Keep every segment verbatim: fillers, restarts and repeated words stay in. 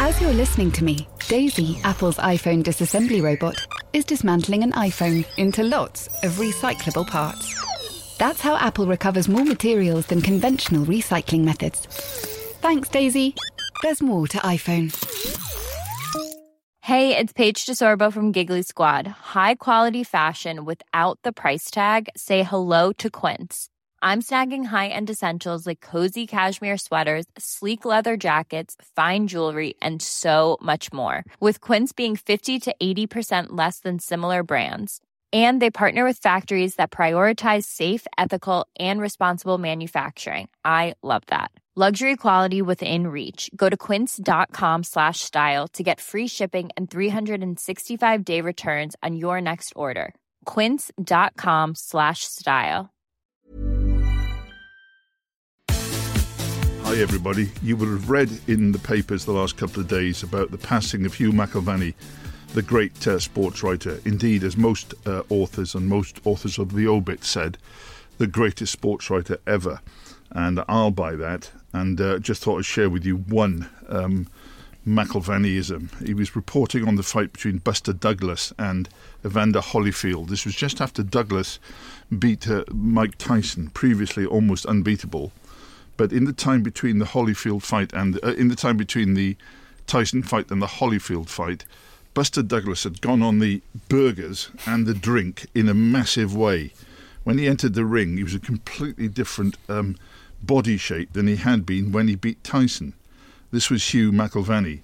As you're listening to me, Daisy, Apple's iPhone disassembly robot, is dismantling an iPhone into lots of recyclable parts. That's how Apple recovers more materials than conventional recycling methods. Thanks, Daisy. There's more to iPhone. Hey, it's Paige DeSorbo from Giggly Squad. High quality fashion without the price tag. Say hello to Quince. I'm snagging high-end essentials like cozy cashmere sweaters, sleek leather jackets, fine jewelry, and so much more. With Quince being fifty to eighty percent less than similar brands. And they partner with factories that prioritize safe, ethical, and responsible manufacturing. I love that. Luxury quality within reach. Go to quince.com slash style to get free shipping and three sixty-five day returns on your next order. Quince.com slash style. Hi everybody. You will have read in the papers the last couple of days about the passing of Hugh McIlvanney, the great uh, sports writer. Indeed, as most uh, authors and most authors of the obit said, the greatest sports writer ever. And I'll buy that. And uh, just thought I'd share with you one um, McIlvanneyism. He was reporting on the fight between Buster Douglas and Evander Holyfield. This was just after Douglas beat uh, Mike Tyson, previously almost unbeatable. But in the time between the Holyfield fight and uh, in the time between the Tyson fight and the Holyfield fight, Buster Douglas had gone on the burgers and the drink in a massive way. When he entered the ring, he was a completely different um, body shape than he had been when he beat Tyson. This was Hugh McIlvanney.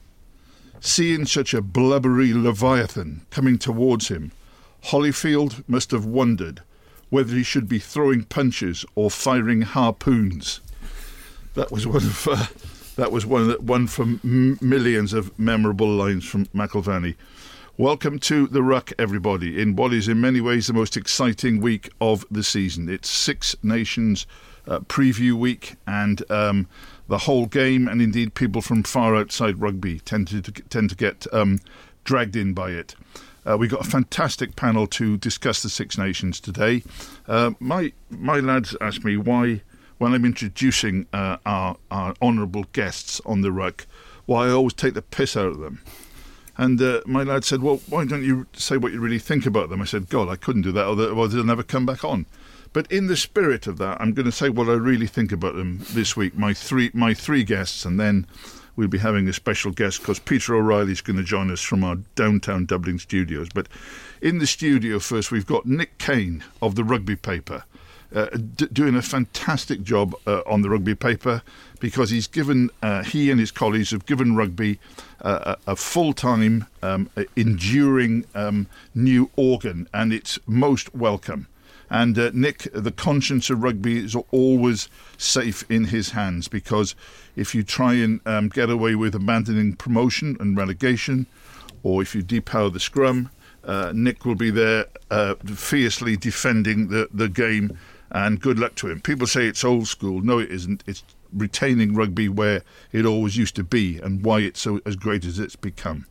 Seeing such a blubbery leviathan coming towards him, Holyfield must have wondered whether he should be throwing punches or firing harpoons. That was one of uh, that was one one from m- millions of memorable lines from McIlvanney. Welcome to the Ruck, everybody, in what is in many ways the most exciting week of the season. It's Six Nations uh, preview week, and um, the whole game, and indeed people from far outside rugby tend to tend to get um, dragged in by it. Uh, we've got a fantastic panel to discuss the Six Nations today. Uh, my my lads asked me why, when I'm introducing uh, our, our honourable guests on the Ruck, why I always take the piss out of them. And uh, my lad said, well, why don't you say what you really think about them? I said, God, I couldn't do that, otherwise they'll never come back on. But in the spirit of that, I'm going to say what I really think about them this week, my three my three guests, and then we'll be having a special guest because Peter O'Reilly's going to join us from our downtown Dublin studios. But in the studio first, we've got Nick Kane of the Rugby Paper. Uh, d- doing a fantastic job uh, on the Rugby Paper because he's given, uh, he and his colleagues have given rugby uh, a, a full-time, um, enduring um, new organ, and it's most welcome. And uh, Nick, the conscience of rugby is always safe in his hands because if you try and um, get away with abandoning promotion and relegation, or if you depower the scrum, uh, Nick will be there uh, fiercely defending the, the game. And good luck to him. People say it's old school. No, it isn't. It's retaining rugby where it always used to be and why it's so as great as it's become.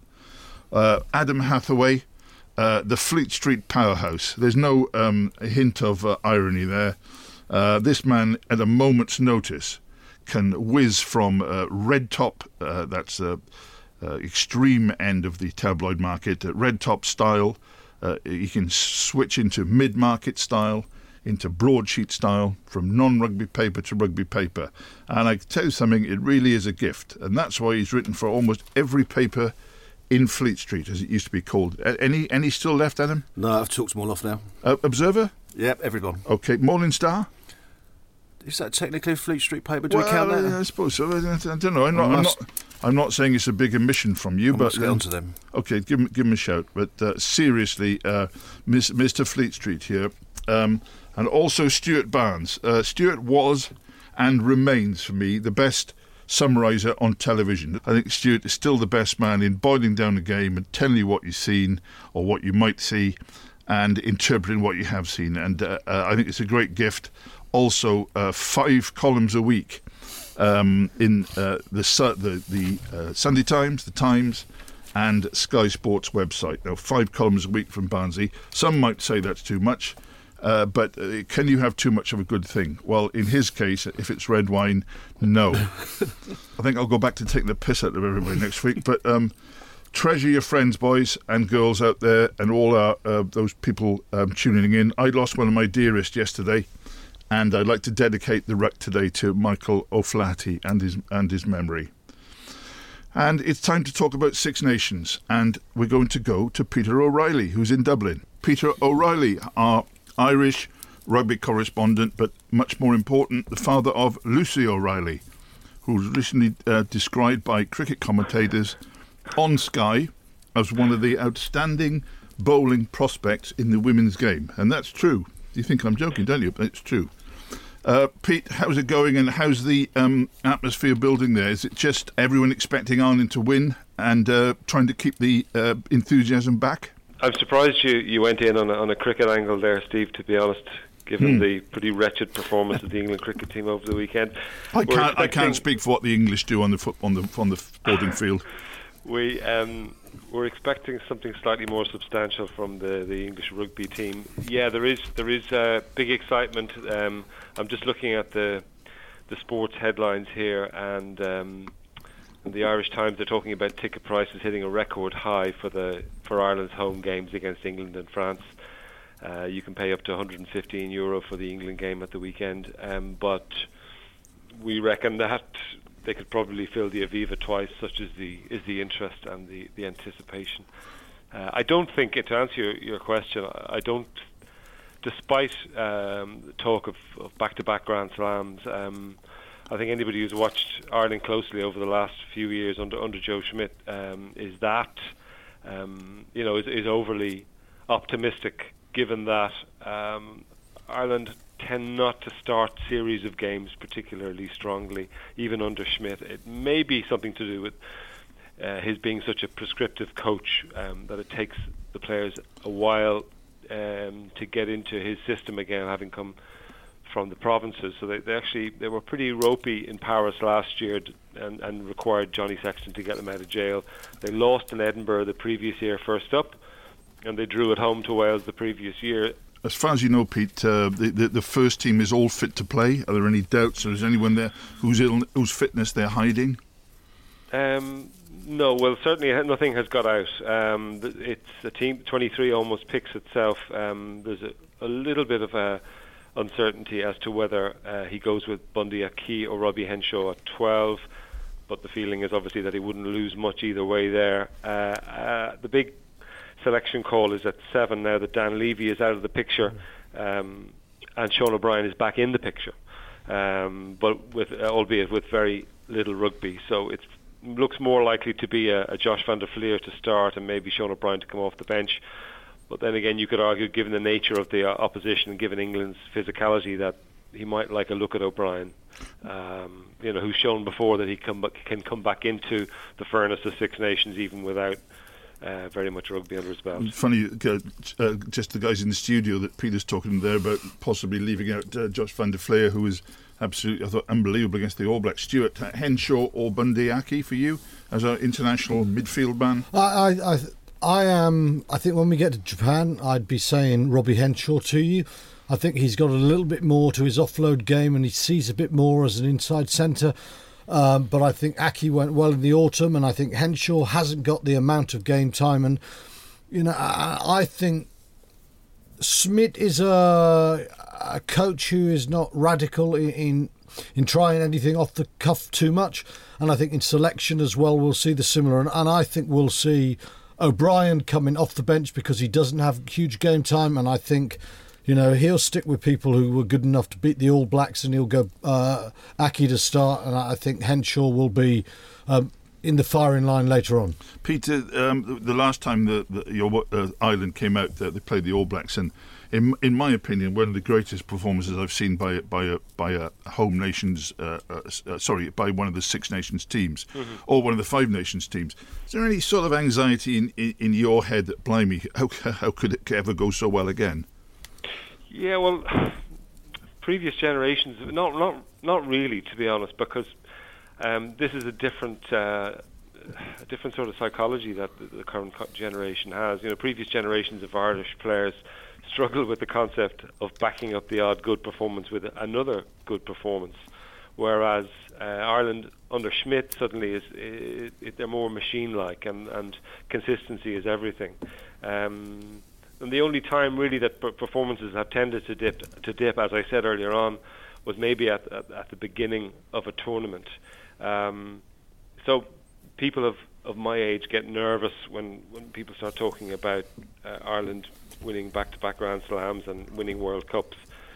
Uh, Adam Hathaway, uh, the Fleet Street powerhouse. There's no um, hint of uh, irony there. Uh, this man, at a moment's notice, can whiz from uh, red top, uh, that's the uh, uh, extreme end of the tabloid market, uh, red top style. Uh, he can switch into mid-market style, into broadsheet style, from non-rugby paper to rugby paper. And I can tell you something, it really is a gift. And that's why he's written for almost every paper in Fleet Street, as it used to be called. Any any still left, Adam? No, I've took them all off now. Uh, Observer? Yep, everyone. OK, Morning Star? Is that technically a Fleet Street paper? Do well, we count that? I suppose so. I, I don't know. I'm not, I'm, not, I'm not saying it's a big omission from you, I but... must get onto them. OK, give him, give him a shout. But uh, seriously, uh, Mister Fleet Street here... Um, And also Stuart Barnes. Uh, Stuart was and remains, for me, the best summariser on television. I think Stuart is still the best man in boiling down a game and telling you what you've seen or what you might see and interpreting what you have seen. And uh, uh, I think it's a great gift. Also, uh, five columns a week um, in uh, the, the, the uh, Sunday Times, the Times, and Sky Sports website. Now, five columns a week from Barnsley. Some might say that's too much. Uh, but uh, can you have too much of a good thing? Well, in his case, if it's red wine, no. I think I'll go back to taking the piss out of everybody next week. But um, treasure your friends, boys and girls out there, and all our, uh, those people um, tuning in. I lost one of my dearest yesterday, and I'd like to dedicate the ruck today to Michael O'Flaherty and his and his memory. And it's time to talk about Six Nations, and we're going to go to Peter O'Reilly, who's in Dublin. Peter O'Reilly, our Irish rugby correspondent, but much more important, the father of Lucy O'Reilly, who was recently uh, described by cricket commentators on Sky as one of the outstanding bowling prospects in the women's game. And that's true. You think I'm joking, don't you? But it's true. Uh, Pete, how's it going, and how's the um, atmosphere building there? Is it just everyone expecting Ireland to win and uh, trying to keep the uh, enthusiasm back? I'm surprised you, you went in on a, on a cricket angle there, Steve, to be honest, given hmm. the pretty wretched performance of the England cricket team over the weekend. I can't, expecting... I can't speak for what the English do on the foot, on the on the sporting field. We um, we're expecting something slightly more substantial from the, the English rugby team. Yeah, there is there is uh, big excitement. Um, I'm just looking at the the sports headlines here, and um, in the Irish Times they're talking about ticket prices hitting a record high for the for Ireland's home games against England and France. Uh, you can pay up to one hundred fifteen euro for the England game at the weekend, um, but we reckon that they could probably fill the Aviva twice, such as the is the interest and the, the anticipation. Uh, I don't think, to answer your, your question, I don't, despite um, the talk of, of back-to-back Grand Slams, um, I think anybody who's watched Ireland closely over the last few years under under Joe Schmidt um, is that, um, you know, is, is overly optimistic, given that um, Ireland tend not to start series of games particularly strongly, even under Schmidt. It may be something to do with uh, his being such a prescriptive coach, um, that it takes the players a while um, to get into his system again, having come from the provinces. So they, they actually they were pretty ropey in Paris last year, and, and required Johnny Sexton to get them out of jail. They lost in Edinburgh the previous year first up, and they drew at home to Wales the previous year. As far as you know, Pete, uh, the, the the first team is all fit to play. Are there any doubts, or is anyone there whose Ill, whose fitness they're hiding? Um, no, well, certainly nothing has got out. Um, it's a team. twenty-three almost picks itself. Um, there's a, a little bit of a uncertainty as to whether uh, he goes with Bundy Aki or Robbie Henshaw at twelve, but the feeling is obviously that he wouldn't lose much either way there. Uh, uh, the big selection call is at seven now that Dan Levy is out of the picture, um, and Sean O'Brien is back in the picture, um, but with uh, albeit with very little rugby. So it looks more likely to be a, a Josh van der Flier to start and maybe Sean O'Brien to come off the bench. But then again, you could argue, given the nature of the uh, opposition and given England's physicality, that he might like a look at O'Brien, um, you know, who's shown before that he come, can come back into the furnace of Six Nations even without Uh, very much rugby under his belt. Funny, uh, uh, just the guys in the studio that Peter's talking there about possibly leaving out uh, Josh van der Flier, who was absolutely, I thought, unbelievable against the All Blacks. Stuart, uh, Henshaw or Bundy Aki for you as our international midfield man? I, I, I, I am. I think when we get to Japan, I'd be saying Robbie Henshaw to you. I think he's got a little bit more to his offload game, and he sees a bit more as an inside centre. Um, but I think Aki went well in the autumn, and I think Henshaw hasn't got the amount of game time. And, you know, I, I think Schmidt is a, a coach who is not radical in, in in trying anything off the cuff too much. And I think in selection as well, we'll see the similar. And, and I think we'll see O'Brien coming off the bench because he doesn't have huge game time. And I think, you know, he'll stick with people who were good enough to beat the All Blacks, and he'll go uh, Aki to start, and I think Henshaw will be um, in the firing line later on. Peter, um, the, the last time the, the, your uh, Ireland came out, uh, they played the All Blacks, and in in my opinion, one of the greatest performances I've seen by by a by a home nations, uh, uh, sorry, by one of the Six Nations teams, mm-hmm. or one of the Five Nations teams. Is there any sort of anxiety in in, in your head that, blimey, how how could it ever go so well again? Yeah, well, previous generations, not not not really, to be honest, because um, this is a different uh, a different sort of psychology that the, the current co- generation has. You know, previous generations of Irish players struggle with the concept of backing up the odd good performance with another good performance, whereas uh, Ireland under Schmidt suddenly is it, it, they're more machine-like, and, and consistency is everything. Um, and the only time really that p- performances have tended to dip, to dip, as I said earlier on, was maybe at, at, at the beginning of a tournament. Um, so people of, of my age get nervous when, when people start talking about uh, Ireland winning back-to-back Grand Slams and winning World Cups,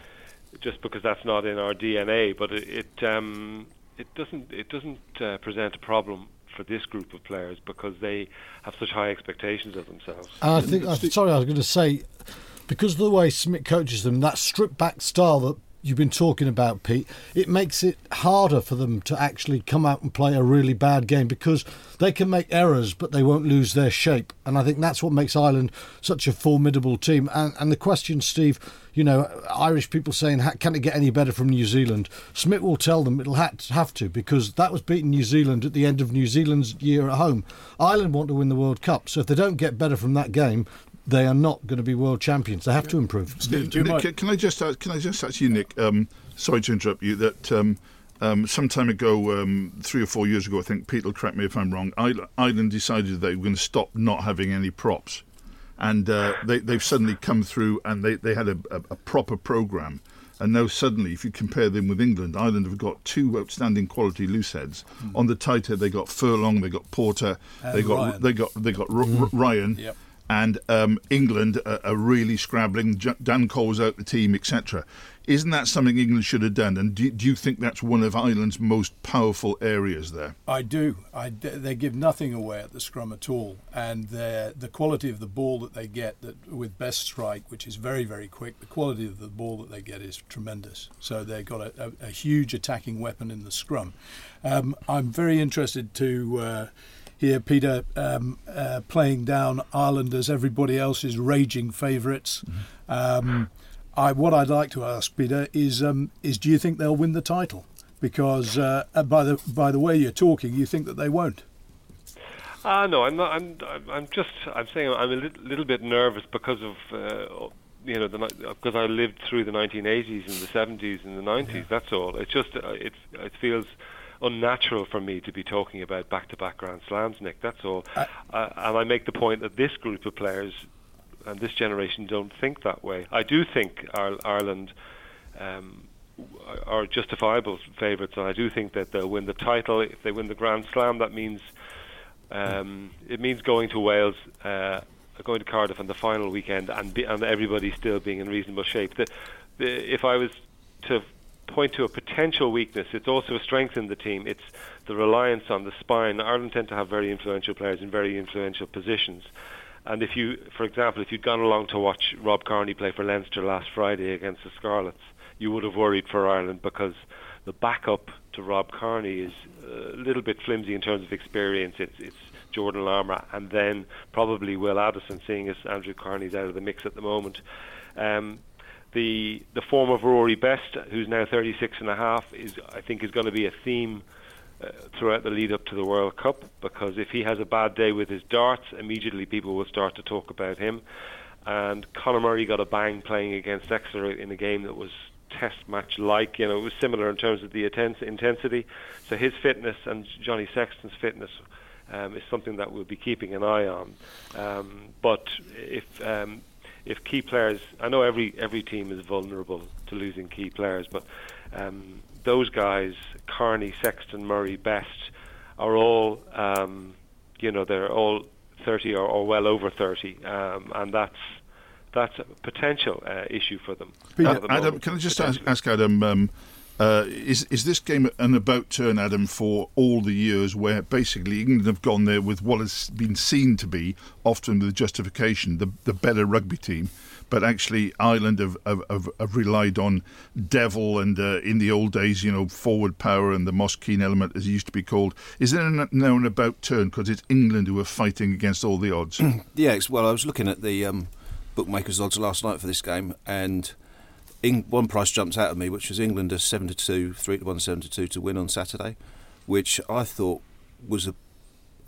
just because that's not in our D N A. But it it, um, it doesn't it doesn't uh, present a problem for this group of players because they have such high expectations of themselves. I think. I'm sorry, I was going to say, because of the way Smith coaches them, that stripped-back style that you've been talking about, Pete, it makes it harder for them to actually come out and play a really bad game because they can make errors but they won't lose their shape. And I think that's what makes Ireland such a formidable team. And, and the question, Steve, you know, Irish people saying, can it get any better from New Zealand? Smith will tell them it'll have to, because that was beating New Zealand at the end of New Zealand's year at home. Ireland want to win the World Cup, so if they don't get better from that game, they are not going to be world champions. They have to improve. Nick, Nick, can I just uh, can I just ask you, Nick? Um, sorry to interrupt you. That um, um, some time ago, um, three or four years ago, I think Pete will correct me if I'm wrong. Ireland decided they were going to stop not having any props, and uh, they, they've suddenly come through and they, they had a, a, a proper programme. And now suddenly, if you compare them with England, Ireland have got two outstanding quality loose heads. Mm. On the tight head, they got Furlong, they got Porter, and they got Ryan. they got they got R- R- Ryan. Yep. And um, England are, are really scrabbling. J- Dan Cole's out the team, et cetera. Isn't that something England should have done? And do, do you think that's one of Ireland's most powerful areas there? I do. I, they give nothing away at the scrum at all. And the quality of the ball that they get that with best strike, which is very, very quick, the quality of the ball that they get is tremendous. So they've got a, a, a huge attacking weapon in the scrum. Um, I'm very interested to... Uh, Here, Peter, um, uh, playing down Ireland as everybody else's raging favourites. Mm-hmm. Um, I, what I'd like to ask, Peter, is um, is do you think they'll win the title? Because uh, by the by the way you're talking, you think that they won't. Ah, uh, no, I'm not. I'm. I'm just. I'm saying I'm a little, little bit nervous because of uh, you know the because I lived through the nineteen eighties and the seventies and the nineties. Yeah. That's all. It's just uh, it it feels unnatural for me to be talking about back-to-back Grand Slams, Nick. That's all. Uh, uh, and I make the point that this group of players and this generation don't think that way. I do think Ireland um, are justifiable favourites, and I do think that they'll win the title. If they win the Grand Slam, that means um, it means going to Wales, uh, going to Cardiff on the final weekend, and, be, and everybody still being in reasonable shape. The, the, if I was to point to a potential weakness, it's also a strength in the team. It's the reliance on the spine. Ireland tend to have very influential players in very influential positions. And if you, for example, if you'd gone along to watch Rob Kearney play for Leinster last Friday against the Scarlets, you would have worried for Ireland because the backup to Rob Kearney is a little bit flimsy in terms of experience. It's, it's Jordan Larmour and then probably Will Addison, seeing as Andrew Kearney's out of the mix at the moment. Um, The the form of Rory Best, who's now thirty-six and a half, is I think is going to be a theme uh, throughout the lead up to the World Cup, because if he has a bad day with his darts, immediately people will start to talk about him. And Conor Murray got a bang playing against Exeter in a game that was test match like, you know, it was similar in terms of the intensity. So his fitness and Johnny Sexton's fitness um, is something that we'll be keeping an eye on. Um, but if um, If key players, I know every every team is vulnerable to losing key players, but um, those guys, Kearney, Sexton, Murray, Best, are all, um, you know, they're all thirty or, or well over thirty, um, and that's that's a potential uh, issue for them. Uh, Adam, can I just ask, ask Adam? Um, Uh, is is this game an about turn, Adam, for all the years where basically England have gone there with what has been seen to be, often with justification, the the better rugby team, but actually Ireland have have, have, have relied on Devil and uh, in the old days, you know, forward power and the Moss Keane element, as it used to be called. Is there now an about turn because it's England who are fighting against all the odds? Yeah, well, I was looking at the um, bookmakers' odds last night for this game, and one price jumps out at me, which was England as seven to two, three to one, seven to two to win on Saturday, which I thought was a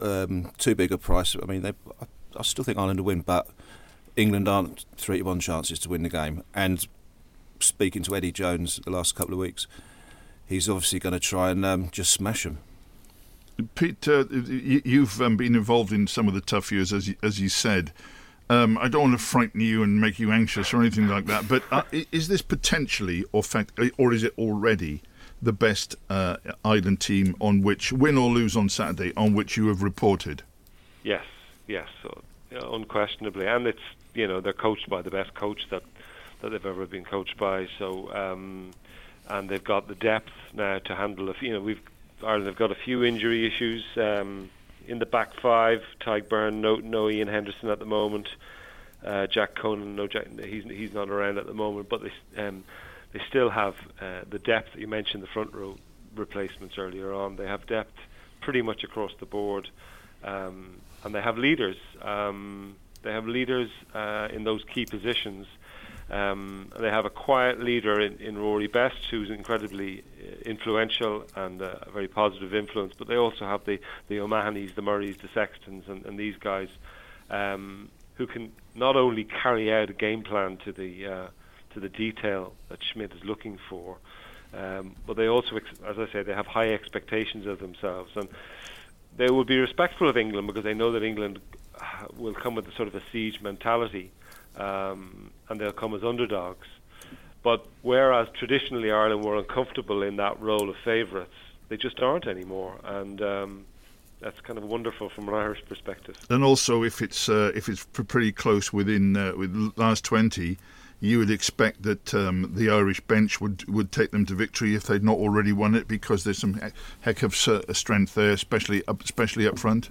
um, too big a price. I mean, they, I, I still think Ireland will win, but England aren't three to one chances to win the game. And speaking to Eddie Jones the last couple of weeks, he's obviously going to try and um, just smash them. Pete, uh, you've um, been involved in some of the tough years, as you, as you said. Um, I don't want to frighten you and make you anxious or anything like that, but uh, is this potentially, or fact, or is it already, the best uh, Ireland team on which, win or lose on Saturday, on which you have reported? Yes, yes, so, you know, unquestionably, and it's, you know, they're coached by the best coach that that they've ever been coached by. So, um, and they've got the depth now to handle. If you know, we've Ireland have got a few injury issues um, in the back five. Tadhg Beirne, no, no Ian Henderson at the moment. Uh, Jack Conan, no, Jack, he's he's not around at the moment. But they um, they still have uh, the depth that you mentioned. The front row replacements earlier on. They have depth pretty much across the board, um, and they have leaders. Um, they have leaders uh, in those key positions. Um, they have a quiet leader in, in Rory Best, who's incredibly influential and uh, a very positive influence. But they also have the, the O'Mahanys, the Murrays, the Sextons, and, and these guys um, who can not only carry out a game plan to the uh, to the detail that Schmidt is looking for, um, but they also, ex- as I say, they have high expectations of themselves, and they will be respectful of England because they know that England will come with a sort of a siege mentality. Um, and they'll come as underdogs. But whereas traditionally Ireland were uncomfortable in that role of favourites, they just aren't anymore, and um, that's kind of wonderful from an Irish perspective. And also, if it's uh, if it's pretty close within uh, with last twenty, you would expect that um, the Irish bench would, would take them to victory if they'd not already won it, because there's some heck of strength there, especially up, especially up front.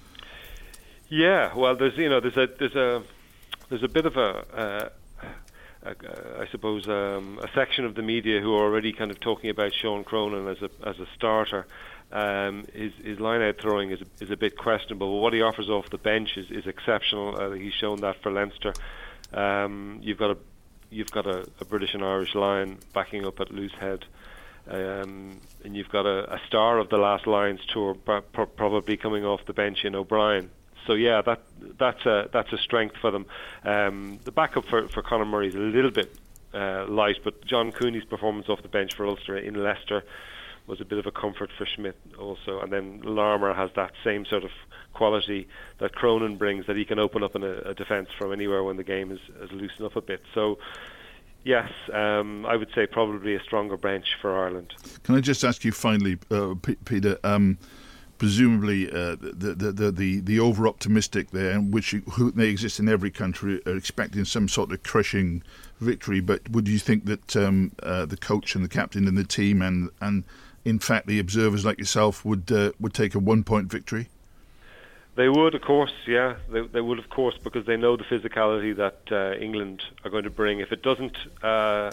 Yeah, well, there's you know there's a there's a There's a bit of a, uh, a, a I suppose, um, a section of the media who are already kind of talking about Sean Cronin as a as a starter. Um, his his line-out throwing is is a bit questionable, but what he offers off the bench is, is exceptional. Uh, he's shown that for Leinster. Um, you've got a you've got a, a British and Irish line backing up at Loosehead, um, and you've got a, a star of the last Lions tour pro- probably coming off the bench in O'Brien. So yeah, that that's a that's a strength for them. Um, the backup for, for Conor Murray is a little bit uh, light, but John Cooney's performance off the bench for Ulster in Leicester was a bit of a comfort for Schmidt also. And then Larmour has that same sort of quality that Cronin brings, that he can open up in a, a defence from anywhere when the game is, is loosened up a bit. So yes, um, I would say probably a stronger bench for Ireland. Can I just ask you finally, uh, P- Peter? Um, Presumably, uh, the, the the the the over-optimistic there, which who, they exist in every country, are expecting some sort of crushing victory. But would you think that um, uh, the coach and the captain and the team, and, and in fact the observers like yourself, would uh, would take a one-point victory? They would, of course, yeah. They, they would, of course, because they know the physicality that uh, England are going to bring. If it doesn't, uh,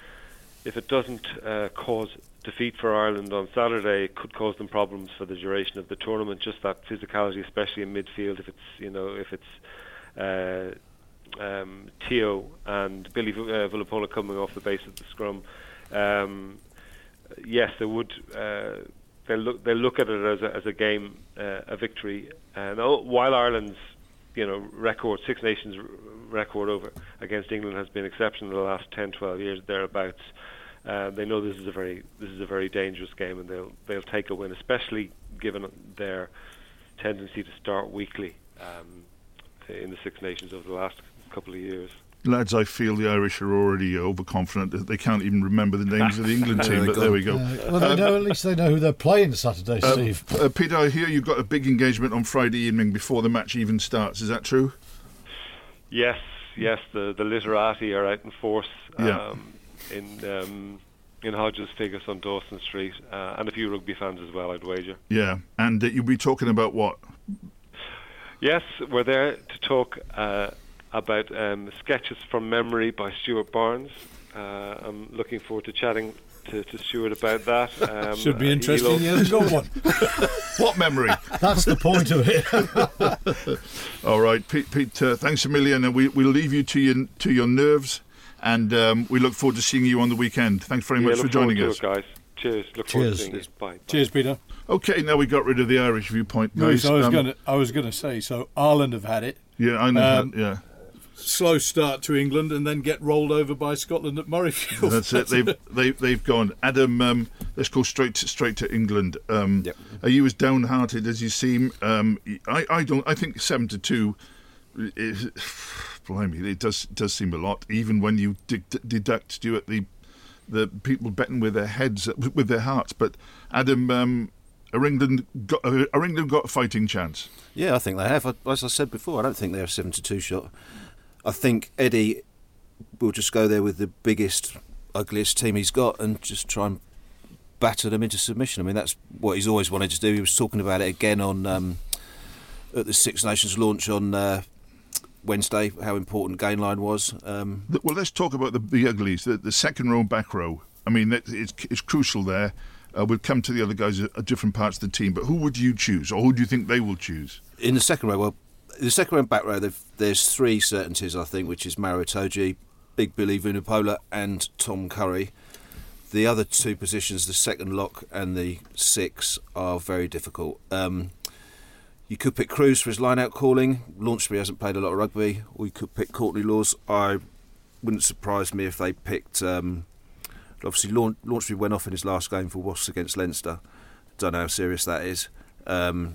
if it doesn't uh, cause defeat for Ireland on Saturday, it could cause them problems for the duration of the tournament. Just that physicality, especially in midfield. If it's you know if it's uh, um, Teo and Billy uh, Vunipola coming off the base of the scrum, um, yes, they would. Uh, they look they look at it as a, as a game, uh, a victory. And while Ireland's you know record, Six Nations record over against England has been exceptional in the last ten, twelve years thereabouts. Uh, they know this is a very this is a very dangerous game, and they'll they'll take a win, especially given their tendency to start weakly um, in the Six Nations over the last couple of years. Lads, I feel the Irish are already overconfident that they can't even remember the names of the England team, but there we go. Uh, well, they know, at least they know who they're playing Saturday, Steve. Uh, uh, Peter, I hear you've got a big engagement on Friday evening before the match even starts. Is that true? Yes, yes. The the literati are out in force. Yeah. Um, in um, in Hodges Figgis on Dawson Street, uh, and a few rugby fans as well, I'd wager. Yeah, and uh, you'll be talking about what? Yes, we're there to talk uh, about um, Sketches from Memory by Stuart Barnes. Uh, I'm looking forward to chatting to, to Stuart about that. Um, Should be interesting. He hasn't got one. What memory? That's the point of it. All right, Pete. Pete uh, thanks a million, and we we'll leave you to your to your nerves. And um, we look forward to seeing you on the weekend. Thanks very yeah, much for joining us. It, guys. Cheers. Look Cheers. forward to seeing you. Bye. Cheers, Peter. Okay, now we got rid of the Irish viewpoint, guys. I was Um, going to. I was going to say. So Ireland have had it. Yeah, I know. Um, that, yeah. Slow start to England and then get rolled over by Scotland at Murrayfield. That's it. They've they, they've gone. Adam, um, let's go straight to, straight to England. Um, Yep. Are you as downhearted as you seem? Um, I, I don't. I think seven to two. Is, blimey, it does does seem a lot. Even when you de- deduct Stuart the the people betting with their heads with their hearts. But Adam, um, are England got uh, are England got a fighting chance? Yeah, I think they have. As I said before, I don't think they're a seven to two shot. I think Eddie will just go there with the biggest, ugliest team he's got and just try and batter them into submission. I mean, that's what he's always wanted to do. He was talking about it again on um, at the Six Nations launch on uh, Wednesday, how important Gainline was. Um, Well, let's talk about the, the uglies, the, the second row and back row. I mean, it, it's, it's crucial there. Uh, we'll come to the other guys at, at different parts of the team, but who would you choose, or who do you think they will choose? in the second row, well, in the second row and back row, there's three certainties, I think, which is Maro Itoje, Big Billy Vunipola and Tom Curry. The other two positions, the second lock and the six, are very difficult. Um, you could pick Cruz for his line-out calling. Launchbury hasn't played a lot of rugby. Or you could pick Courtney Laws. I wouldn't surprise me if they picked... Um, obviously, Launch, Launchbury went off in his last game for Wasps against Leinster. Don't know how serious that is. Um,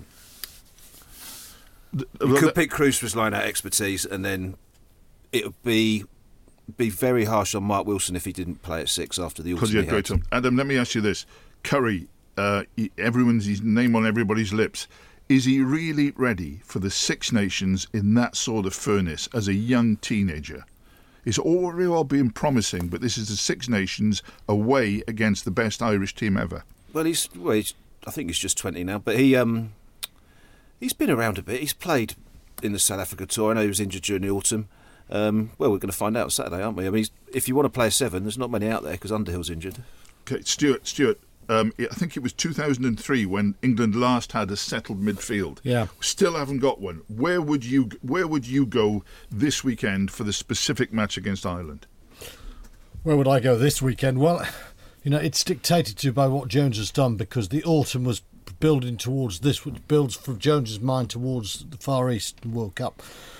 you could pick Cruz for his line-out expertise, and then it would be... be very harsh on Mark Wilson if he didn't play at six after the autumn. Because he had great time. Adam, let me ask you this. Curry, uh, he, everyone's his name on everybody's lips. Is he really ready for the Six Nations in that sort of furnace as a young teenager? It's already all been promising, but this is the Six Nations away against the best Irish team ever. Well, he's, well, he's I think he's just twenty now, but he um, he's been around a bit. He's played in the South Africa tour. I know he was injured during the autumn. Um, well, we're going to find out Saturday, aren't we? I mean, he's, if you want to play a seven, there's not many out there because Underhill's injured. Okay, Stuart, Stuart, um, I think it was two thousand three when England last had a settled midfield. Yeah. Still haven't got one. Where would you Where would you go this weekend for the specific match against Ireland? Where would I go this weekend? Well, you know, it's dictated to by what Jones has done because the autumn was building towards this, which builds from Jones's mind towards the Far East World Cup.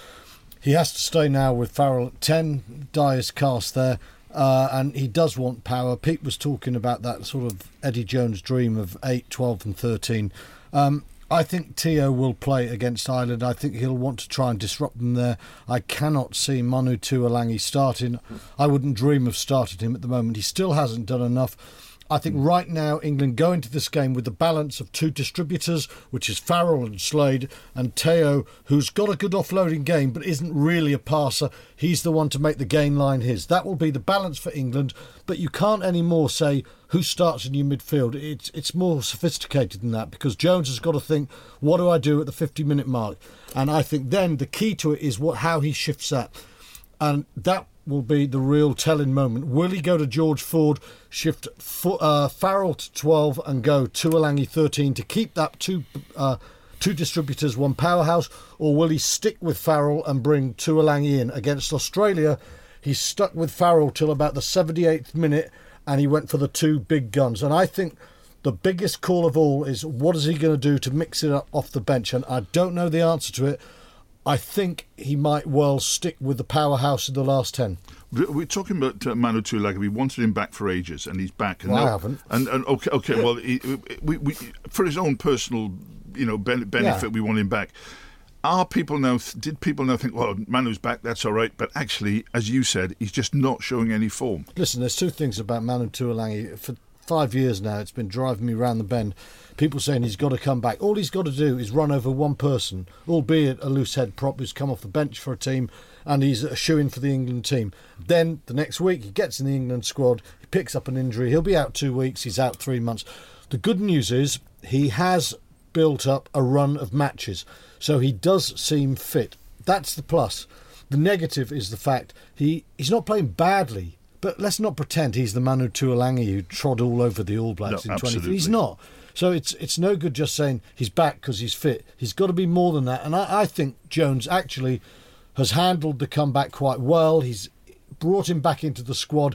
He has to stay now with Farrell at ten, Dyer's cast there, uh, and he does want power. Pete was talking about that sort of Eddie Jones dream of eight, twelve and thirteen. Um, I think Teo will play against Ireland. I think he'll want to try and disrupt them there. I cannot see Manu Tuolangi starting. I wouldn't dream of starting him at the moment. He still hasn't done enough. I think right now England go into this game with the balance of two distributors, which is Farrell and Slade, and Teo, who's got a good offloading game but isn't really a passer. He's the one to make the gain line his. That will be the balance for England, but you can't anymore say who starts in your midfield. It's it's more sophisticated than that because Jones has got to think, what do I do at the fifty-minute mark? And I think then the key to it is what how he shifts that. And that will be the real telling moment. Will he go to George Ford, shift uh, Farrell to twelve and go Tuolangi thirteen to keep that two uh, two distributors, one powerhouse, or will he stick with Farrell and bring Tuolangi in? Against Australia, he stuck with Farrell till about the seventy-eighth minute and he went for the two big guns. And I think the biggest call of all is what is he going to do to mix it up off the bench? And I don't know the answer to it. I think he might well stick with the powerhouse in the last ten. We're talking about uh, Manu Tuolangi. We wanted him back for ages, and he's back. And well, now, I haven't. And, and okay, okay. Well, he, we, we, for his own personal, you know, ben, benefit, yeah. we want him back. Are people now? Did people now think, well, Manu's back, that's all right? But actually, as you said, he's just not showing any form. Listen, there's two things about Manu Tuolangi. For five years now, it's been driving me round the bend. People saying he's got to come back. All he's got to do is run over one person, albeit a loose head prop who's come off the bench for a team, and he's a shoo-in for the England team. Then the next week he gets in the England squad, he picks up an injury, he'll be out two weeks, he's out three months. The good news is he has built up a run of matches, so he does seem fit. That's the plus. The negative is the fact he, he's not playing badly, but let's not pretend he's the Manu Tuolangi who trod all over the All Blacks no, in twenty. absolutely. He's not. So it's it's no good just saying he's back because he's fit. He's got to be more than that. And I, I think Jones actually has handled the comeback quite well. He's brought him back into the squad.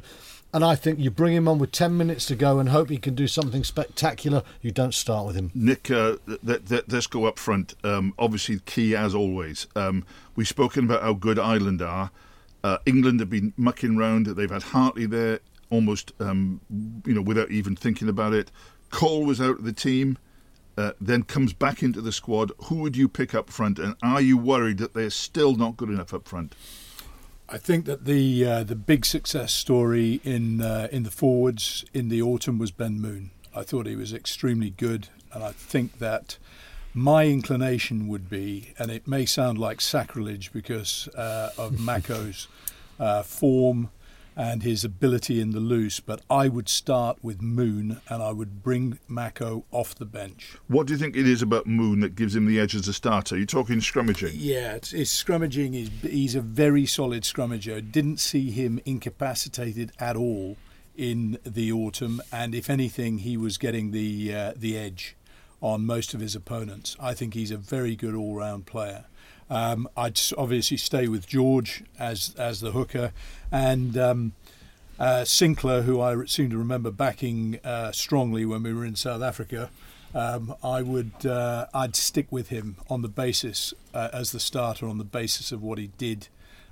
And I think you bring him on with ten minutes to go and hope he can do something spectacular. You don't start with him. Nick, uh, th- th- let's go up front. Um, obviously, key as always. Um, we've spoken about how good Ireland are. Uh, England have been mucking round. They've had Hartley there almost, um, you know, without even thinking about it. Cole was out of the team, uh, then comes back into the squad. Who would you pick up front? And are you worried that they're still not good enough up front? I think that the uh, the big success story in uh, in the forwards in the autumn was Ben Moon. I thought he was extremely good, and I think that my inclination would be, and it may sound like sacrilege because uh, of Mako's uh, form and his ability in the loose, but I would start with Moon and I would bring Mako off the bench. What do you think it is about Moon that gives him the edge as a starter? You're talking scrummaging? Yeah, it's, it's scrummaging. He's, he's a very solid scrummager. Didn't see him incapacitated at all in the autumn, and if anything, he was getting the uh, the edge on most of his opponents. I think he's a very good all-round player. Um, I'd obviously stay with George as as the hooker, and um, uh, Sinclair, who I seem to remember backing uh, strongly when we were in South Africa. Um, I would uh, I'd stick with him on the basis uh, as the starter on the basis of what he did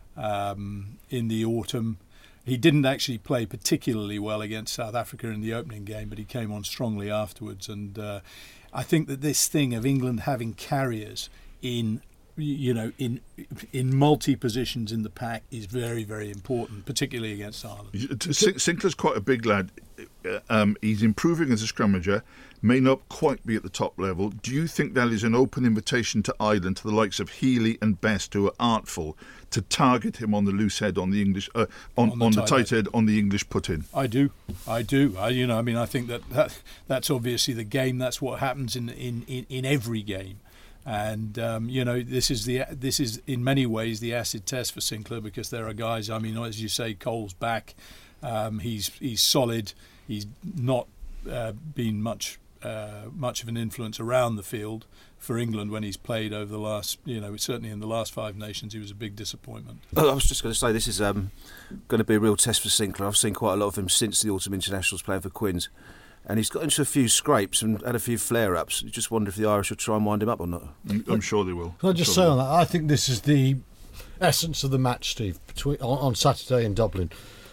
um, in the autumn. He didn't actually play particularly well against South Africa in the opening game, but he came on strongly afterwards. And uh, I think that this thing of England having carriers in you know, in in multi positions in the pack is very, very important, particularly against Ireland. Sinclair's quite a big lad. Um, he's improving as a scrummager, may not quite be at the top level. Do you think that is an open invitation to Ireland, to the likes of Healy and Best, who are artful, to target him on the loose head, on the English, uh, on, on the, on the tight head, on the English put-in? I do, I do. I, you know, I mean, I think that, that that's obviously the game. That's what happens in in, in, in every game. And um, you know, this is the this is in many ways the acid test for Sinclair, because there are guys. I mean, as you say, Cole's back. Um, he's he's solid. He's not uh, been much uh, much of an influence around the field for England when he's played over the last. You know, certainly in the last five nations, he was a big disappointment. I was just going to say this is um, going to be a real test for Sinclair. I've seen quite a lot of him since the autumn internationals playing for Quins. And he's got into a few scrapes and had a few flare-ups. You just wonder if the Irish will try and wind him up or not. I'm sure they will. Can I just sure say on that, I think this is the essence of the match, Steve, between, on, on Saturday in Dublin.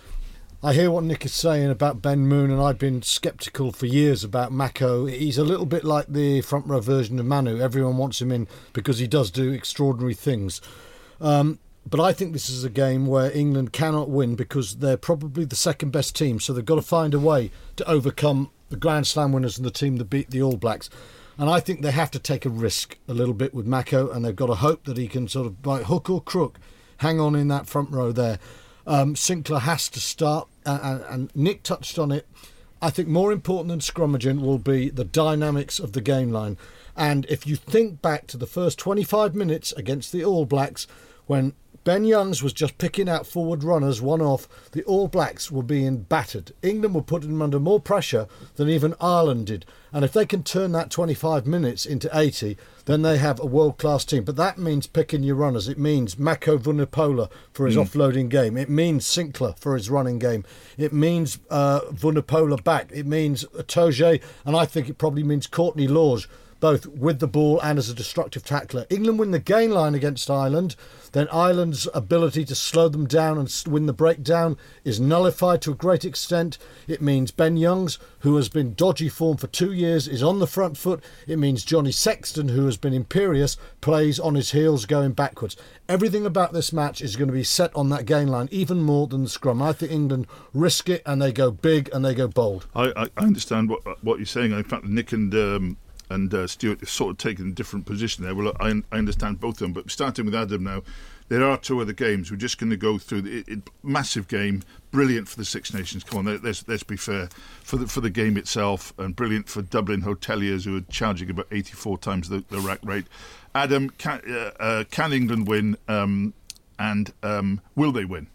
I hear what Nick is saying about Ben Moon, and I've been sceptical for years about Mako. He's a little bit like the front row version of Manu. Everyone wants him in because he does do extraordinary things. Um, But I think this is a game where England cannot win because they're probably the second best team, so they've got to find a way to overcome the Grand Slam winners and the team that beat the All Blacks. And I think they have to take a risk a little bit with Mako, and they've got to hope that he can sort of, by hook or crook, hang on in that front row there. Um, Sinclair has to start, and, and, and Nick touched on it. I think more important than scrummaging will be the dynamics of the game line. And if you think back to the first twenty-five minutes against the All Blacks, when Ben Youngs was just picking out forward runners one off, the All Blacks were being battered. England were putting them under more pressure than even Ireland did. And if they can turn that twenty-five minutes into eighty, then they have a world-class team. But that means picking your runners. It means Mako Vunipola for his mm. offloading game. It means Sinclair for his running game. It means uh, Vunipola back. It means Toje, and I think it probably means Courtney Lawes, both with the ball and as a destructive tackler. England win the gain line against Ireland, then Ireland's ability to slow them down and win the breakdown is nullified to a great extent. It means Ben Youngs, who has been dodgy form for two years, is on the front foot. It means Johnny Sexton, who has been imperious, plays on his heels going backwards. Everything about this match is going to be set on that gain line, even more than the scrum. I think England risk it, and they go big and they go bold. I, I, I understand what what you're saying. In fact, Nick and um, and uh, Stuart have sort of taken a different position there. Well, I, I understand both of them, but starting with Adam now, there are two other games. We're just going to go through the it, it, massive game, brilliant for the Six Nations. Come on, let's let's be fair for the for the game itself, and brilliant for Dublin hoteliers who are charging about eighty-four times the, the rack rate. Adam, can, uh, uh, can England win, um, and um, will they win?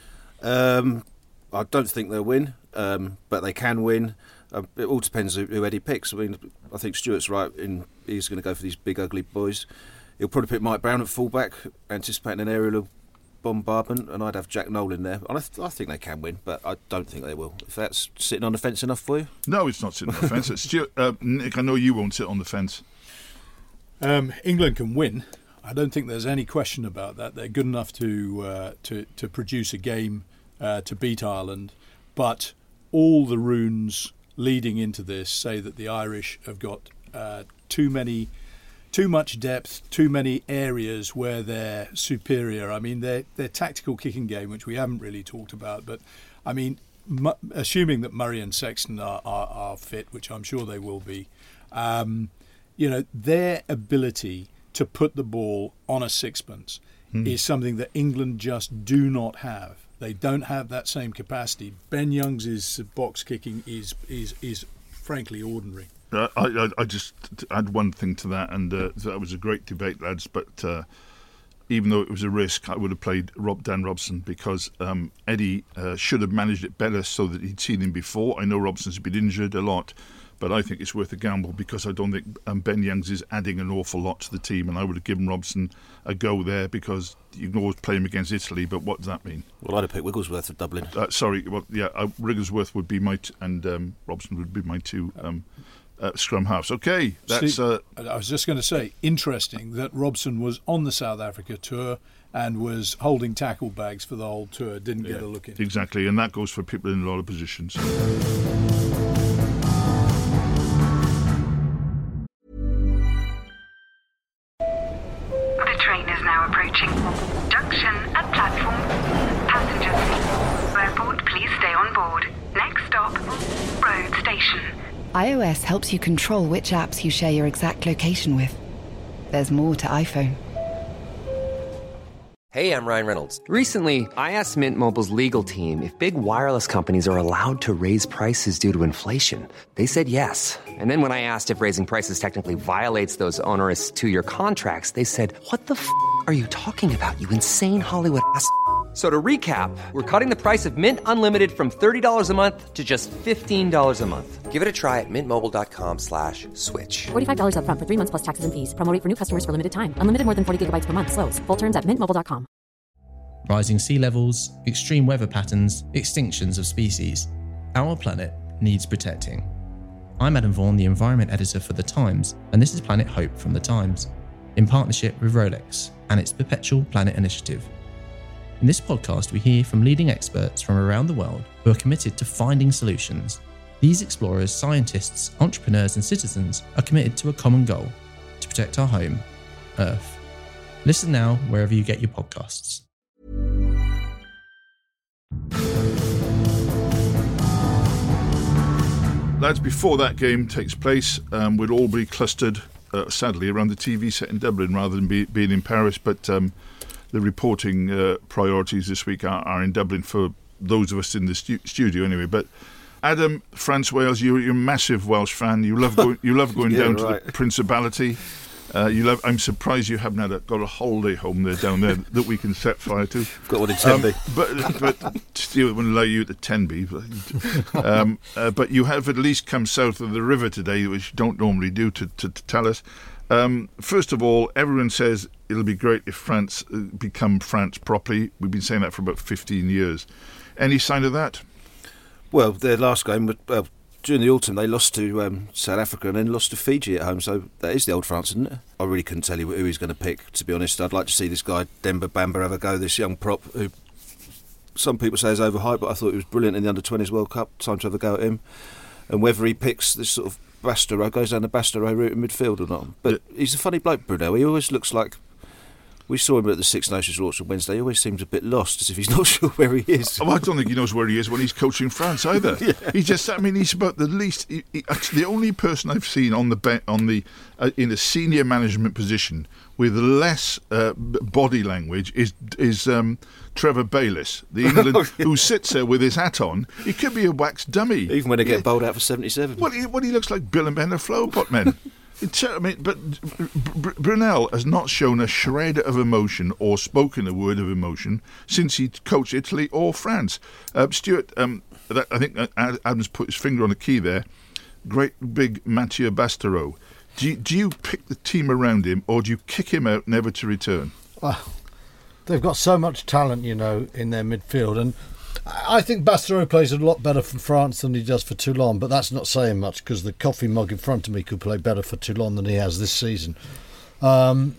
Um, I don't think they'll win, um, but they can win. Uh, it all depends who Eddie picks. I mean, I think Stuart's right in he's going to go for these big ugly boys. He'll probably pick Mike Brown at fullback, anticipating an aerial bombardment, and I'd have Jack Nolan there. And I, th- I think they can win, but I don't think they will. If that's sitting on the fence enough for you? No, it's not sitting on the fence. It's Stuart, uh, Nick, I know you won't sit on the fence. Um, England can win. I don't think there's any question about that. They're good enough to uh, to, to produce a game uh, to beat Ireland, but all the runes leading into this say that the Irish have got uh, too many, too much depth, too many areas where they're superior. I mean, their their tactical kicking game, which we haven't really talked about, but I mean, mu- assuming that Murray and Sexton are, are, are fit, which I'm sure they will be, um, you know, their ability to put the ball on a sixpence hmm. is something that England just do not have. They don't have that same capacity. Ben Youngs' box kicking is is is frankly ordinary. Uh, I, I I just add one thing to that, and uh, that was a great debate, lads. But uh, even though it was a risk, I would have played Rob Dan Robson because um, Eddie uh, should have managed it better so that he'd seen him before. I know Robson's been injured a lot, but I think it's worth a gamble because I don't think um, Ben Youngs is adding an awful lot to the team, and I would have given Robson a go there because you can always play him against Italy, but what does that mean? Well, I'd have picked Wigglesworth of Dublin. Uh, sorry, well, yeah, uh, Wigglesworth would be my t- and um, Robson would be my two um, uh, scrum halves. Okay, that's. See, uh, I was just going to say, interesting that Robson was on the South Africa tour and was holding tackle bags for the whole tour. Didn't yeah, get a look in. Exactly, and that goes for people in a lot of positions. Junction at platform. Passengers, airport, please stay on board. Next stop, road station. iOS helps you control which apps you share your exact location with. There's more to iPhone. Hey, I'm Ryan Reynolds. Recently, I asked Mint Mobile's legal team if big wireless companies are allowed to raise prices due to inflation. They said yes. And then when I asked if raising prices technically violates those onerous two-year contracts, they said, what the f*** are you talking about, you insane Hollywood ass f- So to recap, we're cutting the price of Mint Unlimited from thirty dollars a month to just fifteen dollars a month. Give it a try at mintmobile.com slash switch. forty-five dollars up front for three months plus taxes and fees. Promo rate for new customers for limited time. Unlimited more than forty gigabytes per month. Slows full terms at mint mobile dot com. Rising sea levels, extreme weather patterns, extinctions of species. Our planet needs protecting. I'm Adam Vaughan, the environment editor for The Times, and this is Planet Hope from The Times, in partnership with Rolex and its Perpetual Planet Initiative. In this podcast, we hear from leading experts from around the world who are committed to finding solutions. These explorers, scientists, entrepreneurs, and citizens are committed to a common goal: to protect our home, Earth. Listen now wherever you get your podcasts. Lads, before that game takes place, um, we'll all be clustered, uh, sadly, around the T V set in Dublin rather than be, being in Paris, but um, the reporting uh, priorities this week are, are in Dublin for those of us in the stu- studio anyway. But Adam, France, Wales, you're, you're a massive Welsh fan. You love going, you love going yeah, down right. to the Principality. Uh, you love. I'm surprised you haven't had a, got a holiday home there down there that we can set fire to. I've got one in Tenby. Um, but but Stuart wouldn't allow you to Tenby. But, um, uh, but you have at least come south of the river today, which you don't normally do, to, to, to tell us. Um, first of all, everyone says it'll be great if France uh, become France properly. We've been saying that for about fifteen years. Any sign of that? Well, their last game, uh, during the autumn, they lost to um, South Africa and then lost to Fiji at home, so that is the old France, isn't it? I really couldn't tell you who he's going to pick, to be honest. I'd like to see this guy, Demba Bamba, have a go, this young prop, who some people say is overhyped, but I thought he was brilliant in the under twenties World Cup. Time to have a go at him. And whether he picks this sort of Bastereau, goes down the Bastereau route in midfield or not. But yeah. He's a funny bloke, Brunel. He always looks like... We saw him at the Six Nations launch on Wednesday. He always seems a bit lost, as if he's not sure where he is. Oh, I don't think he knows where he is when he's coaching France either. yeah. He just, I mean, he's about the least. He, he, actually, the only person I've seen on the be, on the uh, in a senior management position with less uh, body language is is um, Trevor Bayliss, the England who sits there with his hat on. He could be a wax dummy, even when they get yeah. bowled out for seventy-seven. Well, he, well, he looks like Bill and Ben, the Flowpot Men. I mean, but Brunel has not shown a shred of emotion or spoken a word of emotion since he coached Italy or France. Uh, Stuart, um, that, I think Adam's put his finger on the key there. Great big Mathieu Bastereau. Do you, do you pick the team around him or do you kick him out never to return? Well, they've got so much talent, you know, in their midfield. And I think Bastareaud plays a lot better for France than he does for Toulon, but that's not saying much because the coffee mug in front of me could play better for Toulon than he has this season. Um,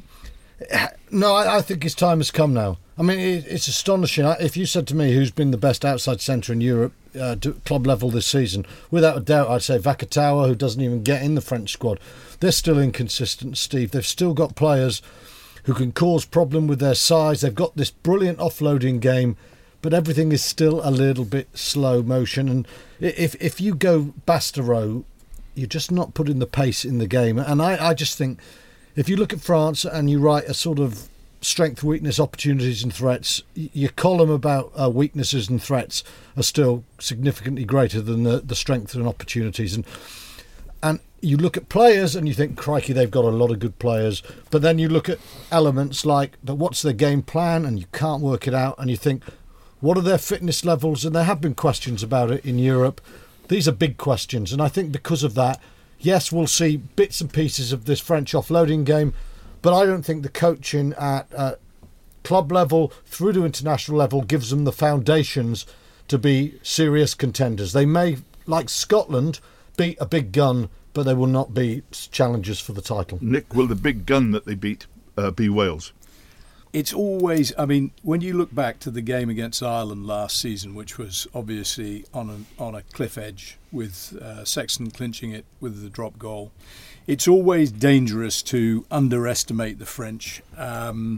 no, I, I think his time has come now. I mean, it, it's astonishing. If you said to me who's been the best outside centre in Europe uh, to club level this season, without a doubt, I'd say Vakatawa, who doesn't even get in the French squad. They're still inconsistent, Steve. They've still got players who can cause problem with their size. They've got this brilliant offloading game, but everything is still a little bit slow motion. And if if you go Bastareaud, you're just not putting the pace in the game. And I, I just think if you look at France and you write a sort of strength, weakness, opportunities and threats, your column about uh, weaknesses and threats are still significantly greater than the, the strength and opportunities. And and you look at players and you think, crikey, they've got a lot of good players. But then you look at elements like, but what's their game plan? And you can't work it out. And you think, what are their fitness levels? And there have been questions about it in Europe. These are big questions. And I think because of that, yes, we'll see bits and pieces of this French offloading game, but I don't think the coaching at uh, club level through to international level gives them the foundations to be serious contenders. They may, like Scotland, beat a big gun, but they will not be challengers for the title. Nick, will the big gun that they beat uh, be Wales? It's always, I mean, when you look back to the game against Ireland last season, which was obviously on a, on a cliff edge with uh, Sexton clinching it with the drop goal, it's always dangerous to underestimate the French. Um,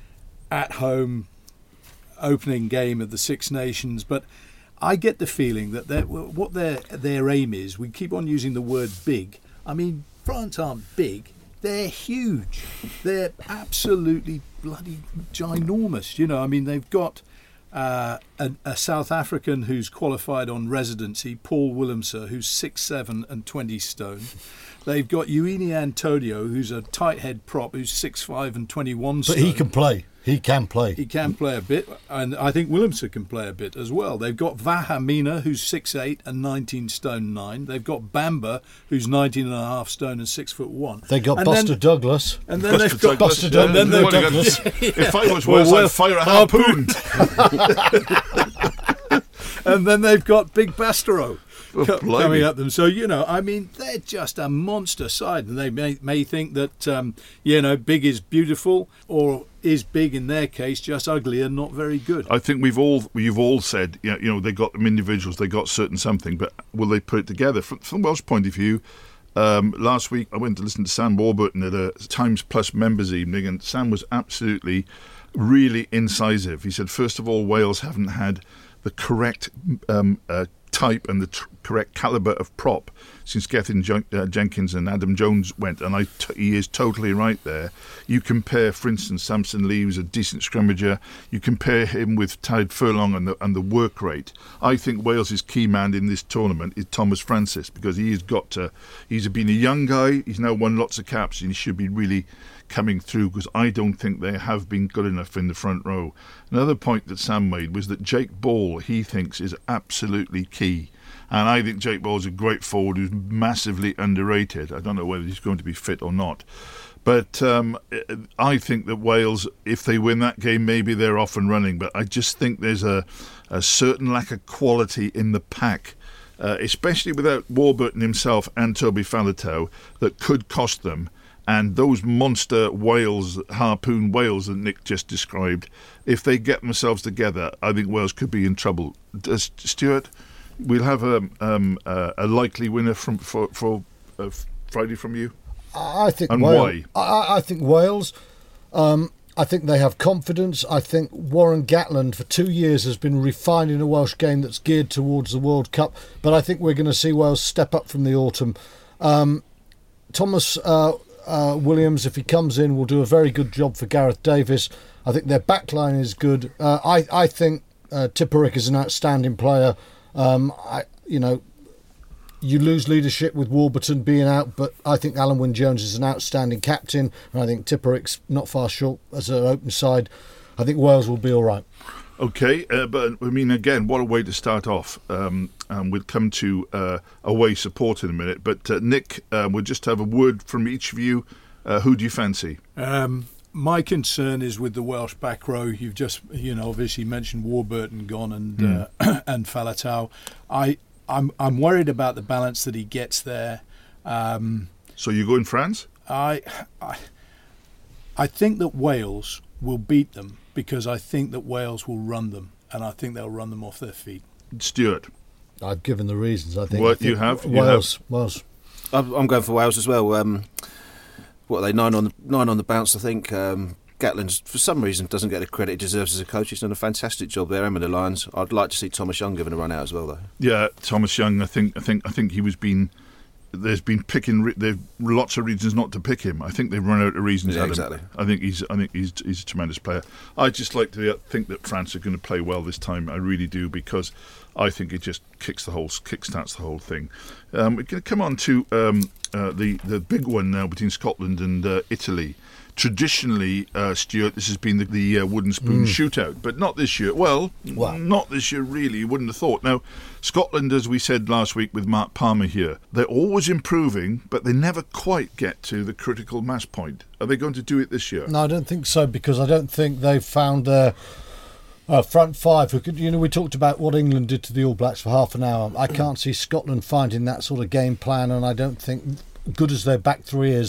at home, opening game of the Six Nations, but I get the feeling that they're, what their their aim is, we keep on using the word big. I mean, France aren't big. They're huge. They're absolutely bloody ginormous. You know, I mean, they've got uh, a, a South African who's qualified on residency, Paul Willemse, who's six seven and twenty stone. They've got Uini Antonio, who's a tight head prop, who's six five and twenty-one stone. But he can play. He can play. He can play a bit, and I think Willemse can play a bit as well. They've got Vahamina, who's six eight and nineteen stone nine. They've got Bamba, who's nineteen and a half stone and six foot one. They got and Buster then, Douglas. And then Buster they've got Douglas. Buster Douglas. Yeah, And then they've Douglas. got, yeah. If I was Wales, well, I'd fire a harpoon. And then they've got Big Bastareaud. Oh, coming at them. So, you know, I mean, they're just a monster side. And they may, may think that, um, you know, big is beautiful, or is big in their case just ugly and not very good. I think we've all, we've all said, you know, you know, they got them individuals, they got certain something, but will they put it together? From, from Welsh point of view, um, last week I went to listen to Sam Warburton at a Times Plus members evening, and Sam was absolutely, really incisive. He said, first of all, Wales haven't had the correct um, uh, type and the tr- correct calibre of prop since Gethin Jen- uh, Jenkins and Adam Jones went, and I t- he is totally right there. You compare, for instance, Samson Lee, who's a decent scrummager, you compare him with Tadhg Furlong and the, and the work rate. I think Wales' key man in this tournament is Thomas Francis, because he has got to, he's been a young guy, he's now won lots of caps, and he should be really coming through, because I don't think they have been good enough in the front row. Another point that Sam made was that Jake Ball, he thinks, is absolutely key. And I think Jake Ball is a great forward who's massively underrated. I don't know whether he's going to be fit or not. But um, I think that Wales, if they win that game, maybe they're off and running. But I just think there's a, a certain lack of quality in the pack, uh, especially without Warburton himself and Toby Faletau, that could cost them. And those monster Wales, harpoon Wales that Nick just described, if they get themselves together, I think Wales could be in trouble. Uh, Stuart, we'll have a, um, uh, a likely winner from for, for uh, Friday from you? I think and Wales. why? I, I think Wales. Um, I think they have confidence. I think Warren Gatland for two years has been refining a Welsh game that's geared towards the World Cup. But I think we're going to see Wales step up from the autumn. Um, Thomas uh, uh, Williams, if he comes in, will do a very good job for Gareth Davis. I think their backline is good. Uh, I, I think uh, Tipuric is an outstanding player. Um, I, you know, you lose leadership with Warburton being out, but I think Alan Wynne-Jones is an outstanding captain, and I think Tipuric's not far short as an open side. I think Wales will be all right. Okay, uh, but I mean, again, what a way to start off. Um, and we'll come to uh, away support in a minute. But uh, Nick, uh, we'll just have a word from each of you. Uh, who do you fancy? Um, my concern is with the Welsh back row. You've just, you know, obviously mentioned Warburton gone and Mm. uh, and Faletau. I I'm I'm worried about the balance that he gets there. Um, So you go in France? I I I think that Wales will beat them because I think that Wales will run them, and I think they'll run them off their feet. Stuart, I've given the reasons. I think. What I think you have? You Wales. have. Wales. I'm I'm going for Wales as well. Um, what are they, nine on the, nine on the bounce, I think. Um, Gatland, for some reason, doesn't get the credit he deserves as a coach. He's done a fantastic job there, and with the Lions. I'd like to see Thomas Young given a run out as well, though. Yeah, Thomas Young. I think. I think. I think he was being. There's been picking. Re- there's lots of reasons not to pick him. I think they've run out of reasons. Yeah, Adam. exactly. I think he's. I think he's. He's a tremendous player. I just like to think that France are going to play well this time. I really do, because I think it just kicks the whole, kickstarts the whole thing. Um, we're going to come on to um, uh, the the big one now between Scotland and uh, Italy. Traditionally, uh, Stuart, this has been the, the uh, wooden spoon Mm. shootout, but not this year. Well, Well. not this year, really. You wouldn't have thought. Now, Scotland, as we said last week with Mark Palmer here, they're always improving, but they never quite get to the critical mass point. Are they going to do it this year? No, I don't think so, because I don't think they've found their uh, front five who could. You know, we talked about what England did to the All Blacks for half an hour. I can't see Scotland finding that sort of game plan, and I don't think, good as their back three is,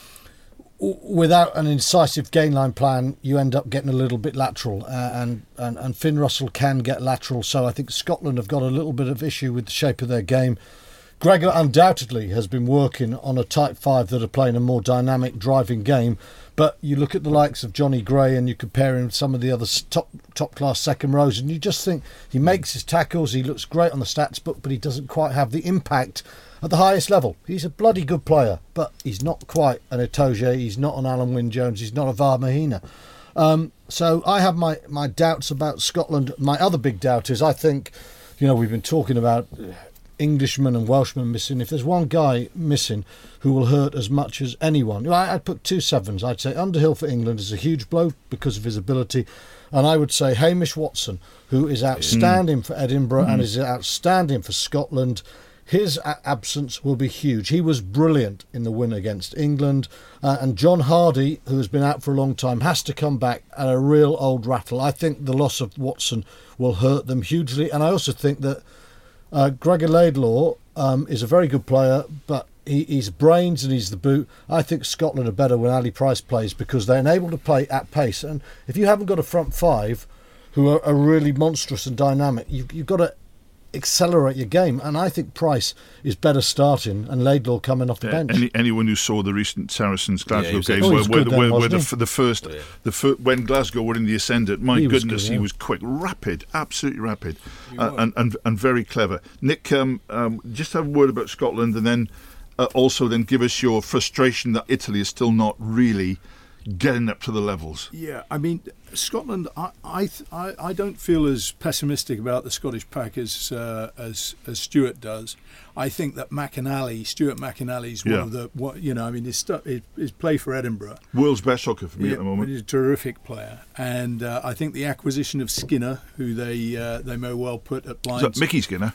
w- without an incisive gain line plan, you end up getting a little bit lateral, uh, and, and and Finn Russell can get lateral. So I think Scotland have got a little bit of issue with the shape of their game. Gregor undoubtedly has been working on a tight five that are playing a more dynamic, driving game. But you look at the likes of Johnny Gray and you compare him with some of the other s- top top class second rows, and you just think he makes his tackles, he looks great on the stats book, but he doesn't quite have the impact at the highest level. He's a bloody good player, but he's not quite an Itoje, he's not an Alan Wynne-Jones, he's not a Var Mahina. Um, so I have my, my doubts about Scotland. My other big doubt is, I think, you know, we've been talking about Englishmen and Welshmen missing. If there's one guy missing who will hurt as much as anyone, I'd put two sevens. I'd say Underhill for England is a huge blow because of his ability, and I would say Hamish Watson, who is outstanding for Edinburgh Mm. and is outstanding for Scotland. His a- absence will be huge. He was brilliant in the win against England, uh, and John Hardy, who has been out for a long time, has to come back at a real old rattle. I think the loss of Watson will hurt them hugely, and I also think that Uh, Gregor Laidlaw um, is a very good player, but he, he's brains and he's the boot. I think Scotland are better when Ali Price plays, because they're able to play at pace. And if you haven't got a front five who are, are really monstrous and dynamic, you've, you've got to accelerate your game. And I think Price is better starting and Laidlaw coming off the bench. Any, anyone who saw the recent Saracens Yeah, he Glasgow was game, excellent. where, Oh, he where, was good where, then, where the, wasn't f- the first, Oh, yeah. the fir- when Glasgow were in the ascendant, my He was goodness, good, he yeah. was quick, rapid, absolutely rapid, uh, and, and and very clever. Nick, um, um, just have a word about Scotland, and then uh, also then give us your frustration that Italy is still not really getting up to the levels. Yeah, I mean, Scotland, I I, th- I, I don't feel as pessimistic about the Scottish pack as uh, as as Stuart does. I think that McInally, Stuart McInally's one Yeah. of the, what you know, I mean, his, stu- his, his play for Edinburgh. World's best hooker for me Yeah, at the moment. He's a terrific player, and uh, I think the acquisition of Skinner, who they uh, they may well put at Is blind. that Mickey Skinner?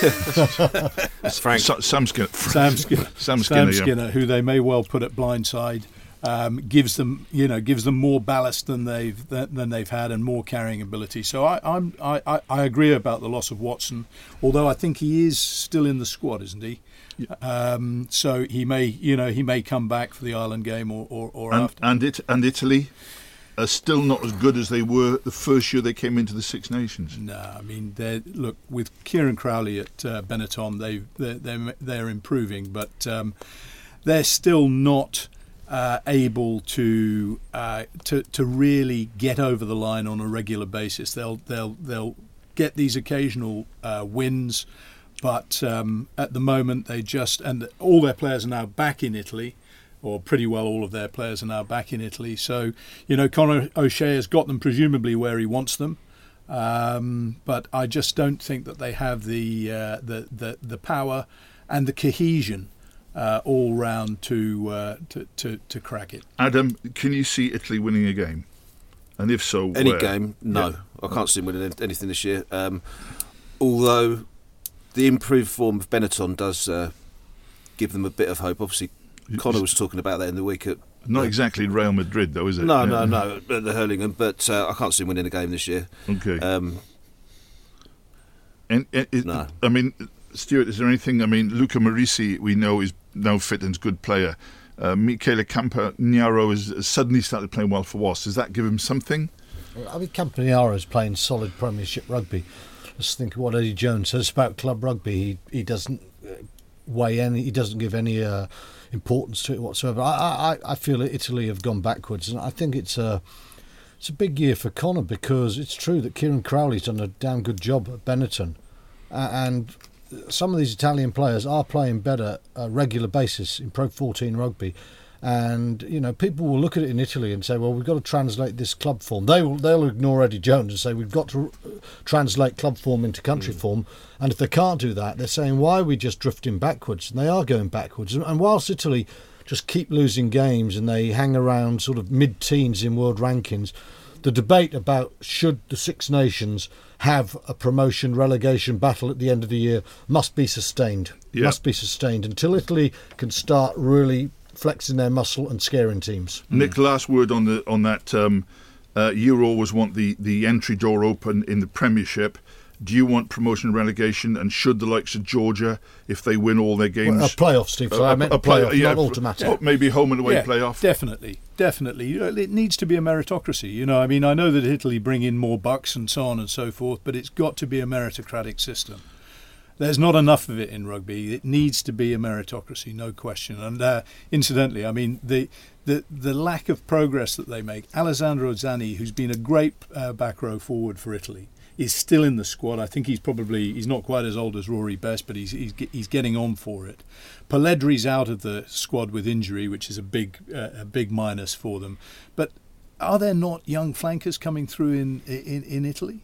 That's Frank. Sa- Sam Skinner. Sam Skinner, Sam Skinner, yeah. Skinner, who they may well put at blindside, um, gives them, you know, gives them more ballast than they've than, than they've had, and more carrying ability. So I, I'm I, I, I agree about the loss of Watson, although I think he is still in the squad, isn't he? Um, so he may, you know, he may come back for the Ireland game or or, or And after. and it and Italy are still not as good as they were the first year they came into the Six Nations. No, I mean, they're, look, with Kieran Crowley at uh, Benetton, they they're, they're they're improving, but um, they're still not uh, able to uh, to to really get over the line on a regular basis. They'll they'll they'll get these occasional uh, wins, but um, at the moment they just, and all their players are now back in Italy. Or pretty well all of their players are now back in Italy. So, you know, Conor O'Shea has got them presumably where he wants them. Um, but I just don't think that they have the uh, the, the the power and the cohesion uh, all round to, uh, to to to crack it. Adam, can you see Italy winning a game? And if so, Any where? game? No. Yeah. I can't see them winning anything this year. Um, although the improved form of Benetton does uh, give them a bit of hope. Obviously, Connor was talking about that in the week at Not exactly Real Madrid, though, is it? No, yeah. no, no, at the Hurlingham, but uh, I can't see him winning a game this year. Okay. Um, and, and it, no. I mean, Stuart, is there anything? I mean, Luca Marisi, we know, is now fit and is a good player. Uh, Michele Campagnaro has suddenly started playing well for Wasps. Does that give him something? I mean, Campagnaro is playing solid Premiership rugby. Just think of what Eddie Jones says about club rugby. He, he doesn't weigh any. He doesn't give any uh, importance to it whatsoever. I, I, I feel that Italy have gone backwards, and I think it's a it's a big year for Connor, because it's true that Kieran Crowley's done a damn good job at Benetton, uh, and some of these Italian players are playing better a regular basis in Pro fourteen rugby. And, you know, people will look at it in Italy and say, well, we've got to translate this club form. They will, they'll ignore Eddie Jones and say, we've got to translate club form into country mm. form. And if they can't do that, they're saying, why are we just drifting backwards? And they are going backwards. And, and whilst Italy just keep losing games and they hang around sort of mid-teens in world rankings, the debate about should the Six Nations have a promotion relegation battle at the end of the year must be sustained. Yeah. Must be sustained until Italy can start really flexing their muscle and scaring teams. Nick, last word on the on that. Um, uh, you always want the, the entry door open in the Premiership. Do you want promotion and relegation? And should the likes of Georgia, if they win all their games, well, a playoff, Steve? So uh, I meant a playoff, play, yeah, not automatic. Yeah. Maybe home and away yeah, playoff. Definitely, definitely. You know, it needs to be a meritocracy. You know, I mean, I know that Italy bring in more bucks and so on and so forth, but it's got to be a meritocratic system. There's not enough of it in rugby. It needs to be a meritocracy, no question. And uh, incidentally, I mean, the, the the lack of progress that they make. Alessandro Zanni, who's been a great uh, back row forward for Italy, is still in the squad. I think he's probably, he's not quite as old as Rory Best, but he's he's, he's getting on for it. Pelledri's out of the squad with injury, which is a big uh, a big minus for them. But are there not young flankers coming through in in, in Italy?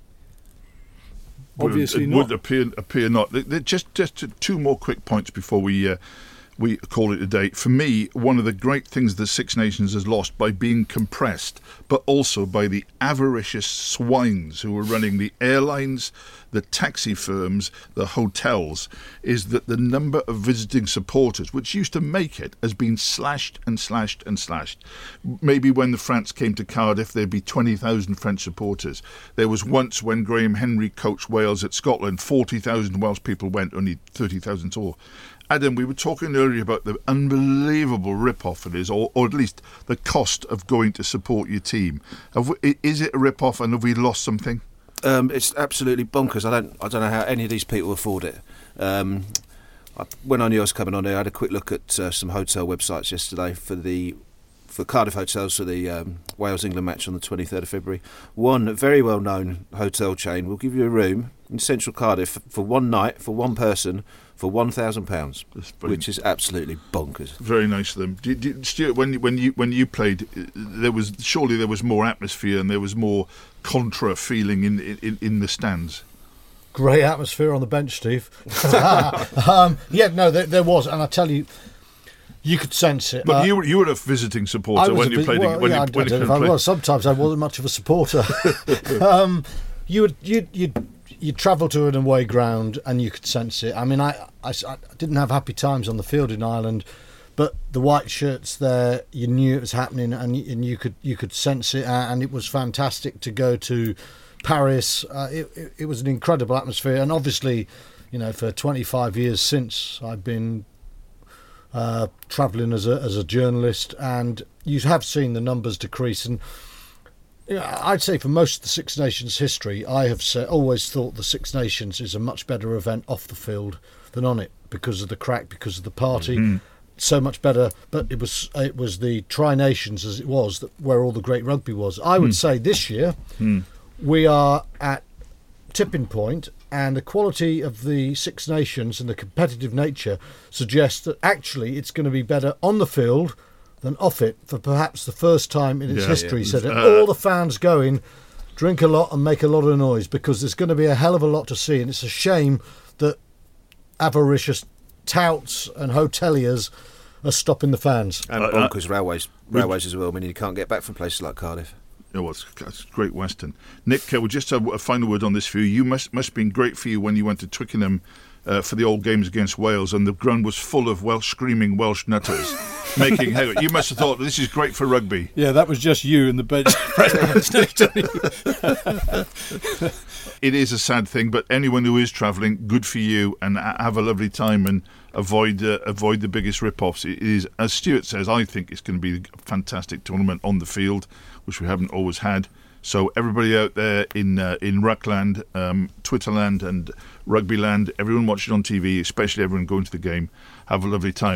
Obviously it not. would appear appear not. Just just two more quick points before we uh, we call it a day. For me, one of the great things the Six Nations has lost by being compressed, but also by the avaricious swines who are running the airlines, the taxi firms, the hotels, is that the number of visiting supporters, which used to make it, has been slashed and slashed and slashed. Maybe when the France came to Cardiff, there'd be twenty thousand French supporters. There was once, when Graham Henry coached Wales at Scotland, forty thousand Welsh people went, only thirty thousand saw. Adam, we were talking earlier about the unbelievable rip-off it is, or, or at least the cost of going to support your team. Have we, is it a rip-off, and have we lost something? Um, it's absolutely bonkers. I don't, I don't know how any of these people afford it. Um, I, when I knew I was coming on there, I had a quick look at uh, some hotel websites yesterday for the for Cardiff hotels for the um, Wales-England match on the twenty-third of February. One very well-known hotel chain will give you a room in central Cardiff for one night for one person for one thousand pounds, which is absolutely bonkers. Very nice of them. Did, did, Stuart, when when you when you played, there was surely there was more atmosphere and there was more contra feeling in in, in the stands. Great atmosphere on the bench, Steve. um, yeah, no, there, there was, and I tell you, you could sense it. But uh, you were you were a visiting supporter when you bit, played. Well, when yeah, you, I, when I don't you know if played. I was. Sometimes I wasn't much of a supporter. um, you would you you you travel to an away ground and you could sense it. I mean, I, I, I didn't have happy times on the field in Ireland, but the white shirts there, you knew it was happening, and you, and you could you could sense it, and it was fantastic to go to Paris. Uh, it, it, it was an incredible atmosphere, and obviously, you know, for twenty-five years since I've been uh, travelling as a as a journalist, and you have seen the numbers decrease. And you know, I'd say for most of the Six Nations history, I have said, always thought the Six Nations is a much better event off the field than on it, because of the crack, because of the party. Mm-hmm. So much better, but it was it was the Tri Nations as it was that where all the great rugby was. I would mm. say this year mm. we are at tipping point, and the quality of the Six Nations and the competitive nature suggests that actually it's going to be better on the field than off it for perhaps the first time in its yeah, history. Yeah. So that uh, all the fans going, drink a lot and make a lot of noise, because there's going to be a hell of a lot to see, and it's a shame that avaricious touts and hoteliers are stopping the fans. And uh, bonkers uh, railways railways as well. I mean, you can't get back from places like Cardiff. Oh, well, it's, it's Great Western. Nick, uh, we'll just have a final word on this for you. You must must have been great for you when you went to Twickenham uh, for the old games against Wales, and the ground was full of Welsh screaming Welsh nutters. Making hay. You must have thought this is great for rugby. Yeah, that was just you and the bench press next to you. It is a sad thing, but anyone who is travelling, good for you, and have a lovely time and avoid uh, avoid the biggest rip-offs. It is, as Stuart says, I think it's going to be a fantastic tournament on the field, which we haven't always had. So everybody out there in uh, in Ruckland, um, Twitterland and Rugbyland, everyone watching on T V, especially everyone going to the game, have a lovely time.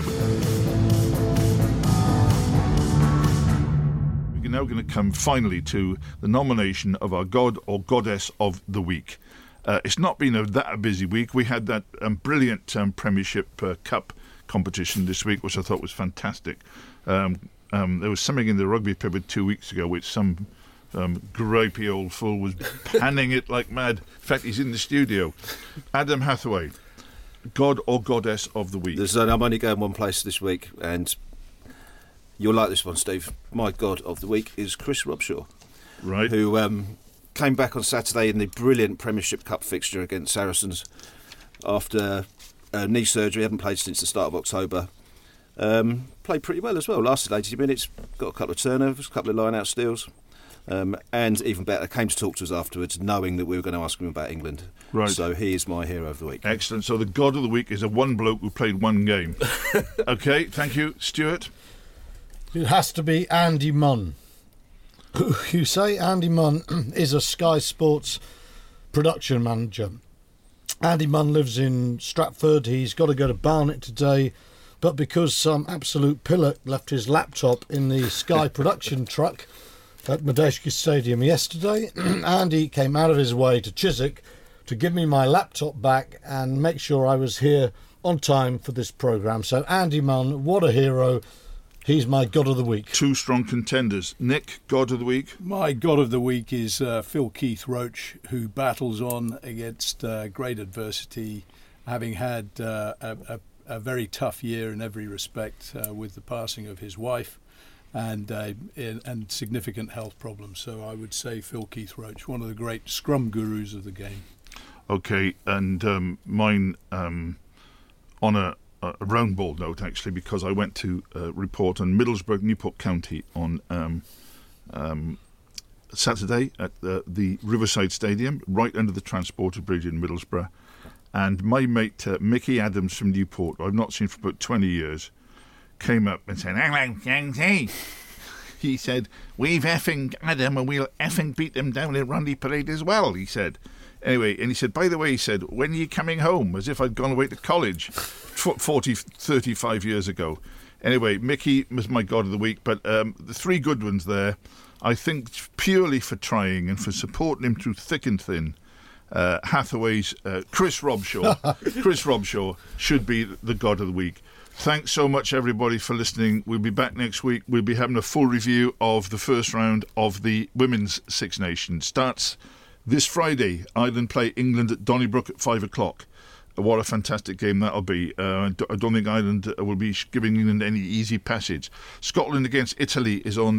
We're now going to come finally to the nomination of our God or Goddess of the Week. Uh, it's not been a, that a busy week. We had that um, brilliant um, Premiership uh, Cup competition this week, which I thought was fantastic. Um, um, there was something in the rugby paper two weeks ago which some um, gripey old fool was panning it like mad. In fact, he's in the studio. Adam Hathaway, God or Goddess of the Week. There's, uh, I'm only going one place this week, and you'll like this one, Steve. My God of the Week is Chris Robshaw, right? Who um, came back on Saturday in the brilliant Premiership Cup fixture against Saracens after uh, knee surgery. Hadn't played since the start of October. Um, played pretty well as well. Lasted eighty minutes. Got a couple of turnovers, a couple of line-out steals. Um, and even better, came to talk to us afterwards, knowing that we were going to ask him about England. Right. So he is my hero of the week. Excellent. So the God of the Week is a one bloke who played one game. Okay, thank you. Stuart? It has to be Andy Munn. You say Andy Munn is a Sky Sports production manager. Andy Munn lives in Stratford. He's got to go to Barnet today, but because some absolute pillock left his laptop in the Sky production truck at Madejski Stadium yesterday, Andy came out of his way to Chiswick to give me my laptop back and make sure I was here on time for this programme. So Andy Munn, what a hero. He's my God of the Week. Two strong contenders. Nick, God of the Week? My God of the Week is uh, Phil Keith Roach, who battles on against uh, great adversity, having had uh, a, a, a very tough year in every respect uh, with the passing of his wife and uh, in, and significant health problems. So I would say Phil Keith Roach, one of the great scrum gurus of the game. Okay, and um, mine um, on a a round ball note, actually, because I went to uh, report on Middlesbrough, Newport County on um, um, Saturday at the, the Riverside Stadium, right under the Transporter Bridge in Middlesbrough. And my mate, uh, Mickey Adams from Newport, I've not seen for about twenty years, came up and said, "Hello, Yankee." He said, "We've effing Adam and we'll effing beat them down in Rundy Parade as well," he said. Anyway, and he said, by the way, he said, "When are you coming home?" As if I'd gone away to college forty, thirty-five years ago. Anyway, Mickey was my God of the Week, but um, the three good ones there, I think purely for trying and for supporting him through thick and thin, uh, Hathaway's uh, Chris Robshaw. Chris Robshaw should be the God of the Week. Thanks so much, everybody, for listening. We'll be back next week. We'll be having a full review of the first round of the Women's Six Nations. Starts this Friday. Ireland play England at Donnybrook at five o'clock. What a fantastic game that'll be. Uh, I don't think Ireland will be giving England any easy passage. Scotland against Italy is on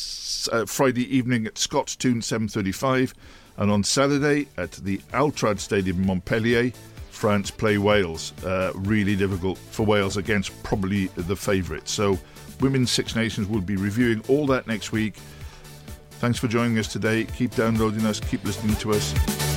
uh, Friday evening at Scottstown, seven thirty-five. And on Saturday at the Altrad Stadium in Montpellier, France play Wales. Uh, really difficult for Wales against probably the favourites. So Women's Six Nations will be reviewing all that next week. Thanks for joining us today. Keep downloading us. Keep listening to us.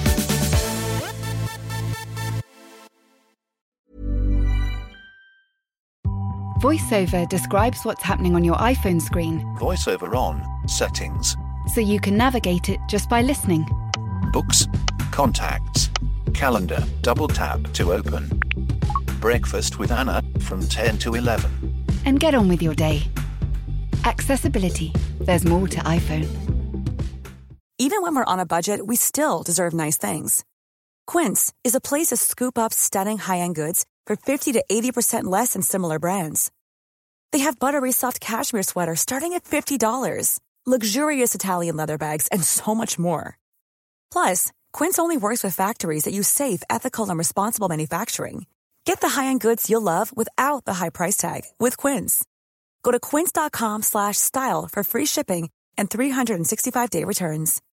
VoiceOver describes what's happening on your iPhone screen. VoiceOver on, settings. So you can navigate it just by listening. Books, contacts, calendar, double tap to open. Breakfast with Anna from ten to eleven. And get on with your day. Accessibility. There's more to iPhone. Even when we're on a budget, we still deserve nice things. Quince is a place to scoop up stunning high-end goods for fifty to eighty percent less than similar brands. They have buttery soft cashmere sweaters starting at fifty dollars, luxurious Italian leather bags, and so much more. Plus, Quince only works with factories that use safe, ethical, and responsible manufacturing. Get the high-end goods you'll love without the high price tag with Quince. Go to quince.com slash style for free shipping and three sixty-five day returns.